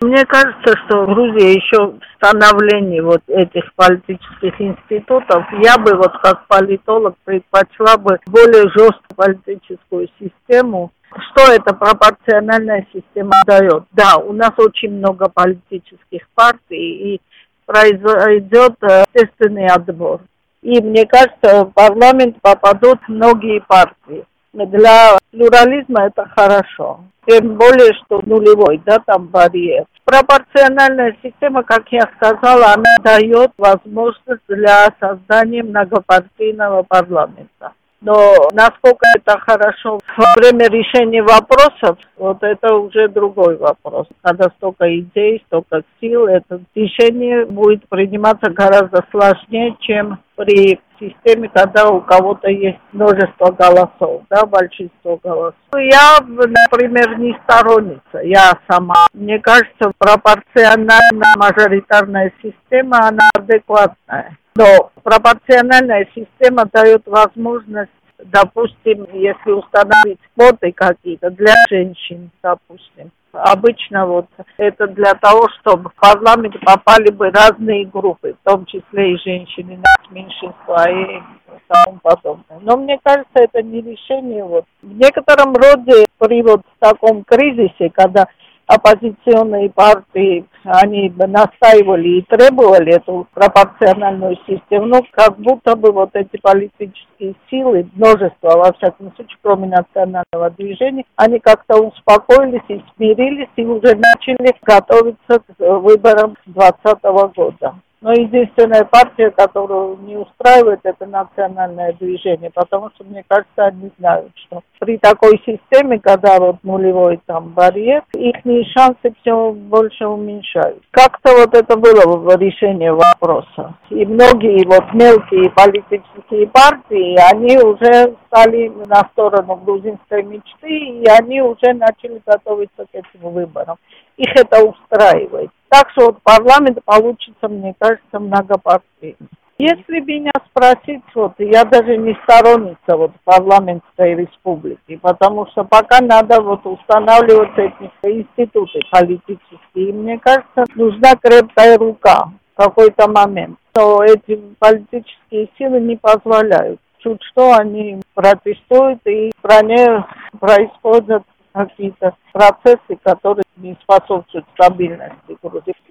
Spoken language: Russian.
Мне кажется, что в Грузии еще в становлении вот этих политических институтов я бы вот как политолог предпочла бы более жесткую политическую систему. Что эта пропорциональная система дает? Да, у нас очень много политических партий и произойдет естественный отбор. И мне кажется, в парламент попадут многие партии. Для плюрализма это хорошо. Тем более, что нулевой, да, там барьер. Пропорциональная система, как я сказала, она дает возможность для создания многопартийного парламента. Но насколько это хорошо во время решения вопросов, вот это уже другой вопрос. Когда столько идей, столько сил, это решение будет приниматься гораздо сложнее, чем при системе, когда у кого-то есть множество голосов, да, большинство голосов. Я, например, не сторонница, я сама. Мне кажется, пропорциональная мажоритарная система, она адекватная. Но пропорциональная система дает возможность, допустим, если установить квоты какие-то для женщин, допустим. Обычно вот это для того, чтобы в парламент попали бы разные группы, в том числе и женщины, меньшинства и тому подобное. Но мне кажется, это не решение. Вот. В некотором роде при вот таком кризисе, когда оппозиционные партии, они настаивали и требовали эту пропорциональную систему, но как будто бы вот эти политические силы, множество, во всяком случае, кроме национального движения, они как-то успокоились и смирились, и уже начали готовиться к выборам 2020 года. Но единственная партия, которую не устраивает, это национальное движение, потому что, мне кажется, они знают, что при такой системе, когда вот нулевой там барьер, их шансы все больше уменьшают. Как-то вот это было решение вопроса. И многие вот мелкие политические партии, они уже стали на сторону грузинской мечты, и они уже начали готовиться к этим выборам. Их это устраивает. Так что вот парламент получится, мне кажется, многопартийный. Если меня спросить, вот, я даже не сторонница вот парламентской республики, потому что пока надо вот устанавливать эти институты политические. И мне кажется, нужна крепкая рука в какой-то момент. Но эти политические силы не позволяют. Чуть что они протестуют, и в стране происходят какие-то процессы, которые не способствуют стабильности Грузии.